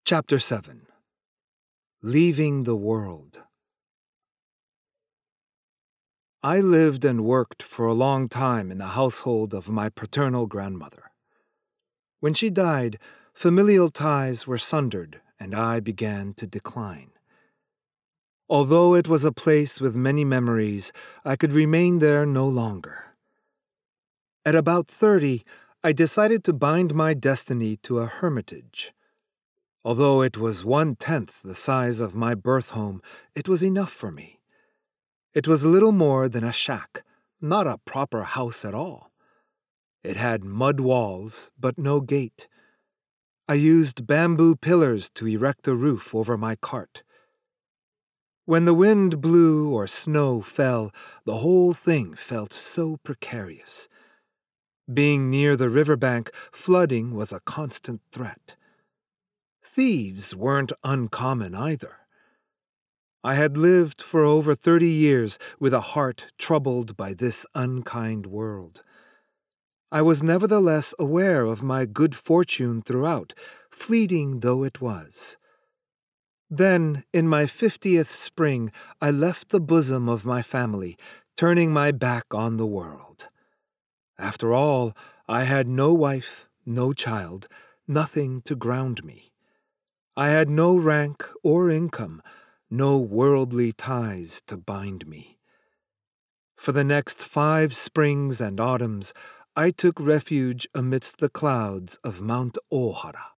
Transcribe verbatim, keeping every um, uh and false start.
Chapter seven. Leaving the World. I lived and worked for a long time in the household of my paternal grandmother. When she died, familial ties were sundered, and I began to decline. Although it was a place with many memories, I could remain there no longer. At about thirty, I decided to bind my destiny to a hermitage. Although it was one-tenth the size of my birth home, it was enough for me. It was little more than a shack, not a proper house at all. It had mud walls, but no gate. I used bamboo pillars to erect a roof over my cart. When the wind blew or snow fell, the whole thing felt so precarious. Being near the riverbank, flooding was a constant threat. Thieves weren't uncommon either. I had lived for over thirty years with a heart troubled by this unkind world. I was nevertheless aware of my good fortune throughout, fleeting though it was. Then, in my fiftieth spring, I left the bosom of my family, turning my back on the world. After all, I had no wife, no child, nothing to ground me. I had no rank or income, no worldly ties to bind me. For the next five springs and autumns, I took refuge amidst the clouds of Mount Ohara.